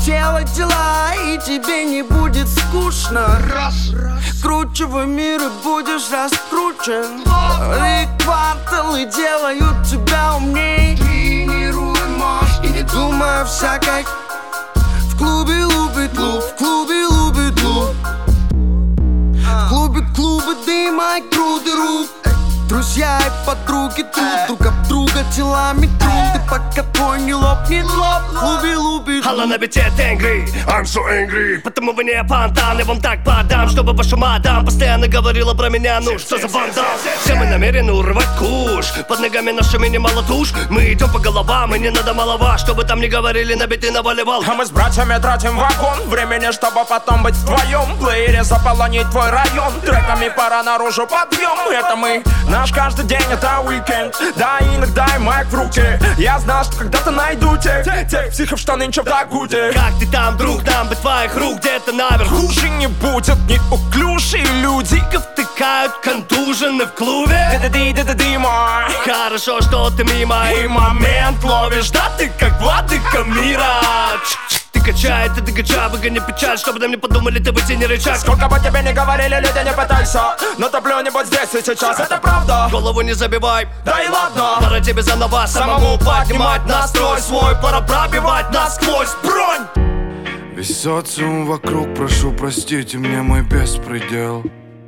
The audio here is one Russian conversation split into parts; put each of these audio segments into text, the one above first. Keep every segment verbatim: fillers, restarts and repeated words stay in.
делать дела, и тебе не будет скучно. Скручивай мир и будешь раскручен. И кварталы делают тебя умней. Тренируй мозг и не думай о всякой. В клубе лупит луп, в клубе лупит луп. В клубе клубы дыма и груды рук. Друзья и подруги тут друг об друга телами трут. И пока твой не лопнет лоб, в клубе лупит луп. Алла на бите angry, I'm so angry. Потому вы не фонтан, я вам так подам, чтобы ваша мадам постоянно говорила про меня. Ну что за вандал? Все мы намерены урвать куш. Под ногами нашими немало туш. Мы идем по головам, и не надо малова. Чтобы там не говорили, на биты наваливал. А мы с братьями тратим вагон времени, чтобы потом быть в твоем плеере, заполонить твой район. Треками пора наружу подъем. Это мы, наш каждый день, это уикенд. Да, иногда и майк в руке. Я знал, что когда-то найду тех, тех психов, что нынче в Дагуте. Как ты там, друг, там бы твоих рук где-то наверху. Хуже не будет неуклюжие люди. Втыкают контужены в клубе. Ды-ды-ды-ды-ды-мо. Хорошо, что ты мимо и момент ловишь. Да ты как владыка мира. Ты качай, ты качай, выгони печаль, чтобы нам не подумали, ты вытяни рычаг. Сколько бы тебе не говорили, люди, не пытайся. Но топлю не будь здесь и сейчас, это правда. Голову не забивай, да и ладно. пора тебе заново самому поднимать настрой свой. Пора пробивать насквозь бронь. Весь социум вокруг, прошу простите мне мой беспредел.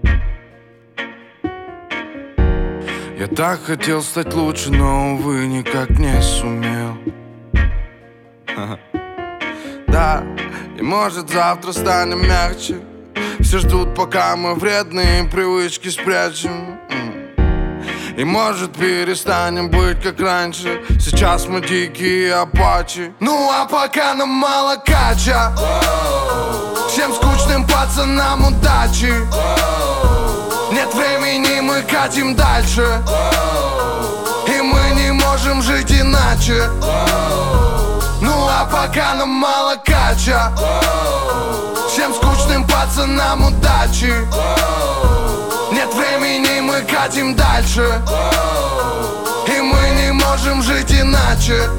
Я так хотел стать лучше, но, увы, никак не сумел. Да, и может завтра станем мягче. Все ждут, пока мы вредные привычки спрячем. И может перестанем быть как раньше. Сейчас мы дикие апачи. Ну а пока нам мало кача. Всем скучным пацанам удачи. Нет времени, мы катим дальше. И мы не можем жить иначе. Ну а пока нам мало кача. Всем скучным пацанам удачи. Нет времени, мы катим дальше. И мы не можем жить иначе.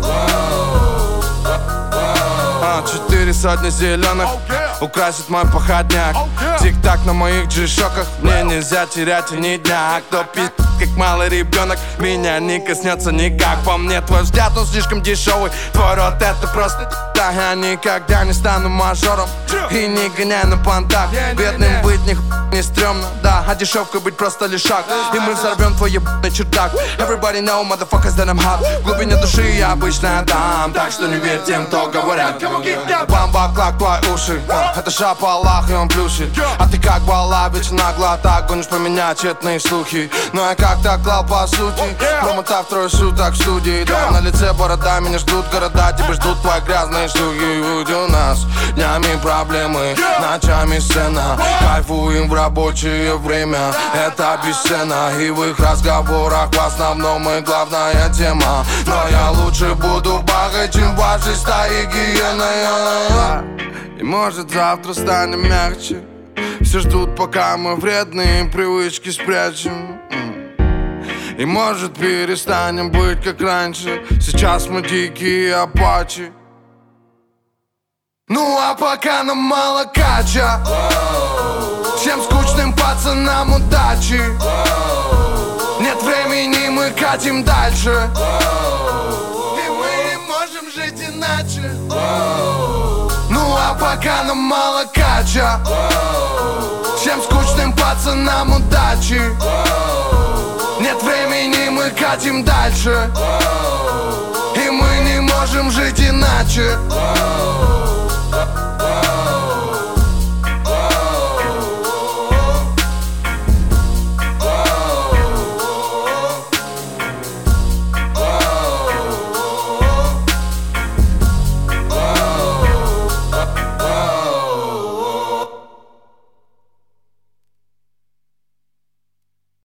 А, четыре сотни зеленых украсит мой походняк. Тик-так на моих джи-шоках. Мне нельзя терять и ни дня. А кто пи***, как малый ребенок, меня не коснется никак. По мне твой взгляд, он слишком дешевый. Твой рот это просто да. Я никогда не стану мажором и не гоняй на понтах. Бедным быть ни не стрёмно, да. А дешевкой быть просто лишь шаг. И мы взорвем твой ебаный чердак. Everybody know, motherfuckers, that I'm hot. В глубине души я обычно там. Так что не верь тем, кто говорят. Бамба-клак, твои уши. Это шапалах, и он плюшит. А ты как бала, ведь нагло так гонишь поменять тщетные слухи. Но я как-то клал по сути. Промотав трое суток в студии. Да, на лице борода, меня ждут города. Тебя ждут твои грязные шлюхи. Будь у нас днями проблемы, ночами сцена. Кайфуем в рабочее время, это бесценно. И в их разговорах в основном и главная тема. Но я лучше буду багать, чем в вашей стае гиены. И может завтра станем мягче. Все ждут, пока мы вредные привычки спрячем. И может перестанем быть как раньше. Сейчас мы дикие апачи. Ну а пока нам мало кача. Всем скучным пацанам удачи. Нет времени, мы катим дальше. И мы не можем жить иначе. Ну а пока нам мало кача. Всем скучным пацанам удачи. Нет времени, мы катим дальше. И мы не можем жить иначе.